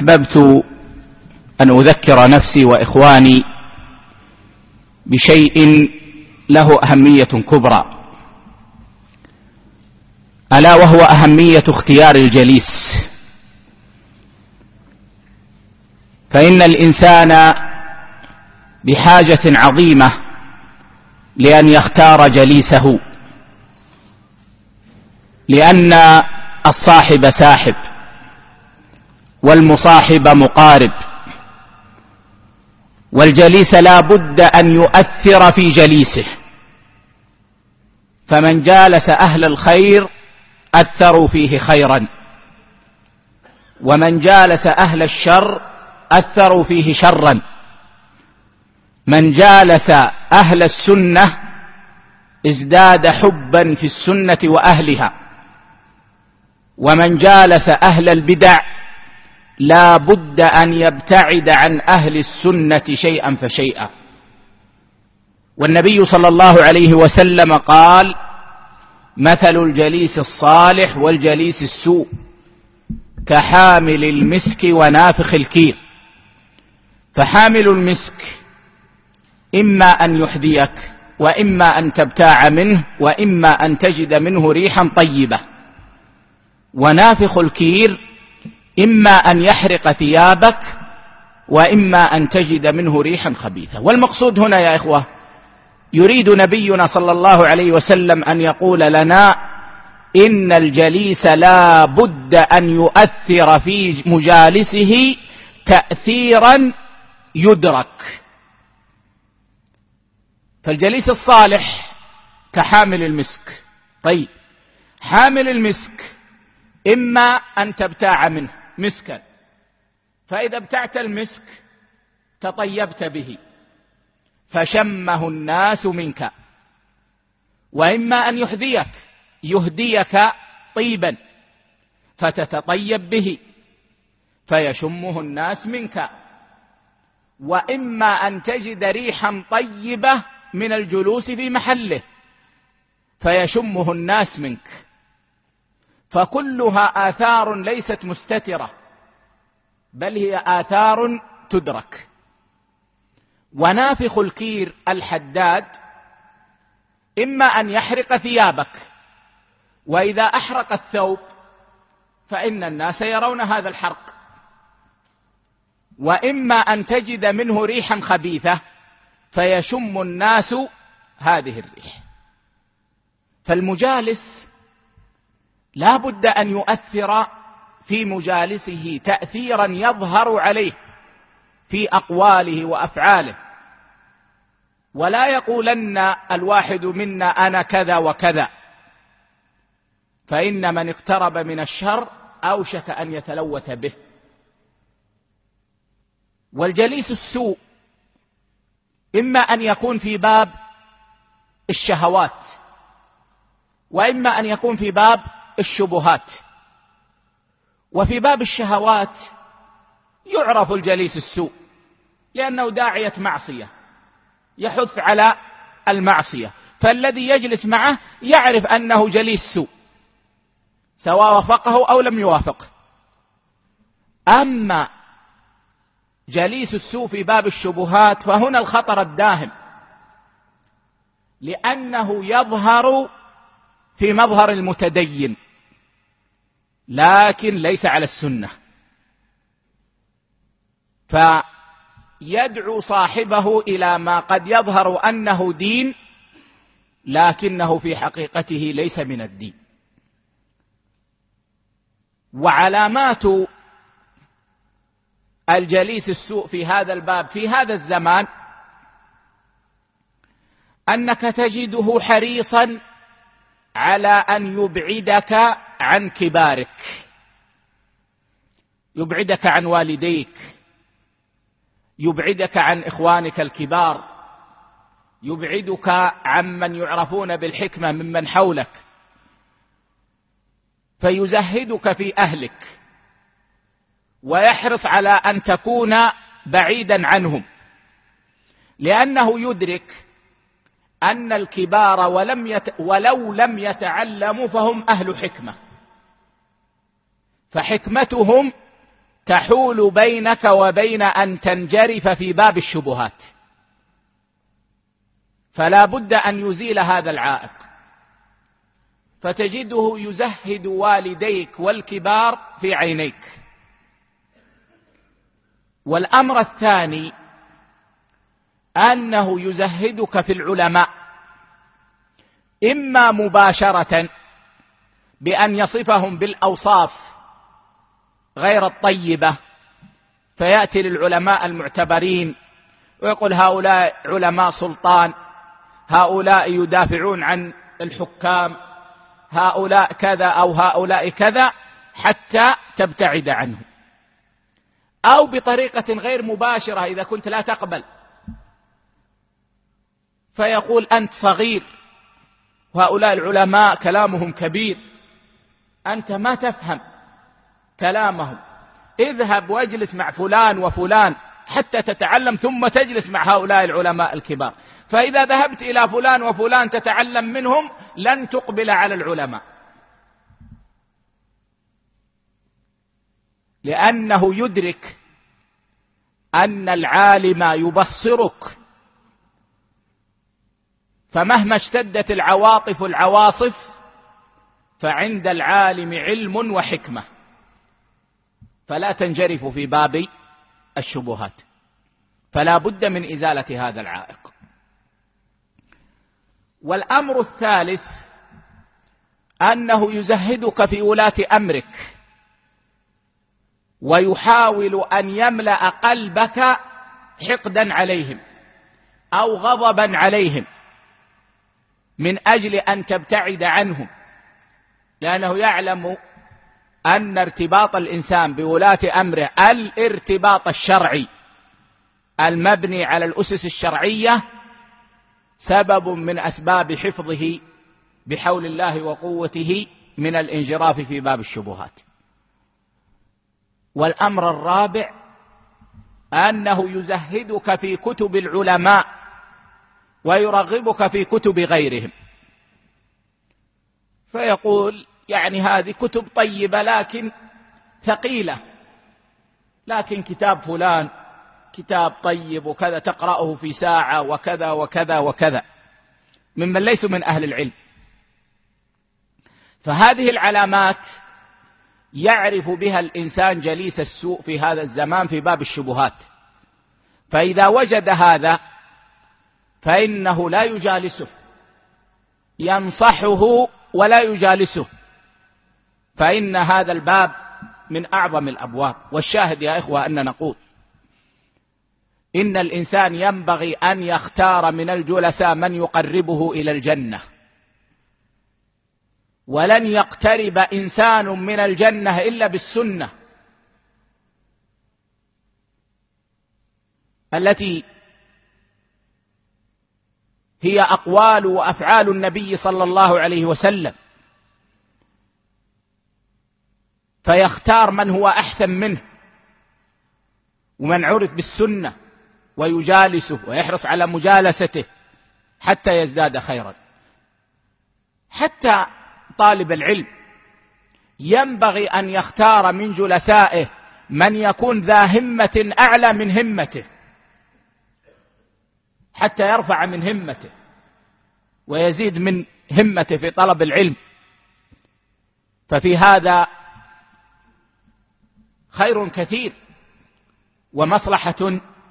أحببت أن أذكر نفسي وإخواني بشيء له أهمية كبرى، ألا وهو أهمية اختيار الجليس. فإن الإنسان بحاجة عظيمة لأن يختار جليسه، لأن الصاحب ساحب والمصاحب مقارب، والجليس لا بد أن يؤثر في جليسه، فمن جالس أهل الخير أثروا فيه خيرا، ومن جالس أهل الشر أثروا فيه شرا. من جالس أهل السنة ازداد حبا في السنة وأهلها، ومن جالس أهل البدع لا بد أن يبتعد عن أهل السنة شيئا فشيئا. والنبي صلى الله عليه وسلم قال: مثل الجليس الصالح والجليس السوء كحامل المسك ونافخ الكير. فحامل المسك إما أن يحذيك، وإما أن تبتاع منه، وإما أن تجد منه ريحا طيبة. ونافخ الكير إما أن يحرق ثيابك، وإما أن تجد منه ريحا خبيثة. والمقصود هنا يا إخوة، يريد نبينا صلى الله عليه وسلم أن يقول لنا إن الجليس لا بد أن يؤثر في مجالسه تأثيرا يدرك. فالجليس الصالح كحامل المسك. طيب، حامل المسك إما أن تبتاع منه مسكا، فإذا ابتعت المسك تطيبت به فشمه الناس منك، وإما أن يهديك طيبا فتتطيب به فيشمه الناس منك، وإما أن تجد ريحا طيبة من الجلوس في محله فيشمه الناس منك. فكلها آثار ليست مستترة، بل هي آثار تدرك. ونافخ الكير الحداد إما أن يحرق ثيابك، وإذا أحرق الثوب فإن الناس يرون هذا الحرق، وإما أن تجد منه ريحا خبيثة فيشم الناس هذه الريح. فالمجالس لا بد أن يؤثر في مجالسه تأثيرا يظهر عليه في أقواله وأفعاله، ولا يقولن الواحد منا أنا كذا وكذا، فإن من اقترب من الشر أوشك أن يتلوث به. والجليس السوء إما أن يكون في باب الشهوات، وإما أن يكون في باب الشبهات. وفي باب الشهوات يعرف الجليس السوء لأنه داعية معصية، يحث على المعصية، فالذي يجلس معه يعرف أنه جليس سوء سواء وافقه أو لم يوافقه. أما جليس السوء في باب الشبهات فهنا الخطر الداهم، لأنه يظهر في مظهر المتدين لكن ليس على السنة، فيدعو صاحبه إلى ما قد يظهر أنه دين لكنه في حقيقته ليس من الدين. وعلامات الجليس السوء في هذا الباب في هذا الزمان أنك تجده حريصا على أن يبعدك عن كبارك، يبعدك عن والديك، يبعدك عن إخوانك الكبار، يبعدك عمن يعرفون بالحكمة ممن حولك، فيزهدك في أهلك ويحرص على أن تكون بعيدا عنهم، لأنه يدرك أن الكبار ولو لم يتعلموا فهم أهل حكمة، فحكمتهم تحول بينك وبين أن تنجرف في باب الشبهات، فلا بد أن يزيل هذا العائق، فتجده يزهد والديك والكبار في عينيك. والأمر الثاني أنه يزهدك في العلماء، إما مباشرة بأن يصفهم بالأوصاف غير الطيبة، فيأتي للعلماء المعتبرين ويقول هؤلاء علماء سلطان، هؤلاء يدافعون عن الحكام، هؤلاء كذا أو هؤلاء كذا، حتى تبتعد عنه. أو بطريقة غير مباشرة إذا كنت لا تقبل، فيقول أنت صغير وهؤلاء العلماء كلامهم كبير، أنت ما تفهم كلامهم، اذهب واجلس مع فلان وفلان حتى تتعلم، ثم تجلس مع هؤلاء العلماء الكبار. فإذا ذهبت إلى فلان وفلان تتعلم منهم لن تقبل على العلماء، لأنه يدرك أن العالم يبصرك، فمهما اشتدت العواصف فعند العالم علم وحكمة، فلا تنجرف في باب الشبهات، فلا بد من إزالة هذا العائق. والأمر الثالث أنه يزهدك في ولاة أمرك، ويحاول أن يملأ قلبك حقدا عليهم أو غضبا عليهم من أجل أن تبتعد عنهم، لأنه يعلم أن ارتباط الإنسان بولاة أمره الارتباط الشرعي المبني على الأسس الشرعية سبب من أسباب حفظه بحول الله وقوته من الانجراف في باب الشبهات. والأمر الرابع أنه يزهدك في كتب العلماء ويرغبك في كتب غيرهم، فيقول يعني هذه كتب طيبة لكن ثقيلة، لكن كتاب فلان كتاب طيب وكذا تقرأه في ساعة وكذا وكذا وكذا، ممن ليسوا من أهل العلم. فهذه العلامات يعرف بها الإنسان جليس السوء في هذا الزمان في باب الشبهات، فإذا وجد هذا فإنه لا يجالسه، ينصحه ولا يجالسه، فإن هذا الباب من أعظم الأبواب. والشاهد يا إخوة أن نقول إن الإنسان ينبغي أن يختار من الجلساء من يقربه إلى الجنة، ولن يقترب إنسان من الجنة إلا بالسنة التي هي أقوال وأفعال النبي صلى الله عليه وسلم، فيختار من هو أحسن منه ومن عرف بالسنة ويجالسه ويحرص على مجالسته حتى يزداد خيرا. حتى طالب العلم ينبغي أن يختار من جلسائه من يكون ذا همة أعلى من همته حتى يرفع من همته ويزيد من همته في طلب العلم، ففي هذا خير كثير ومصلحة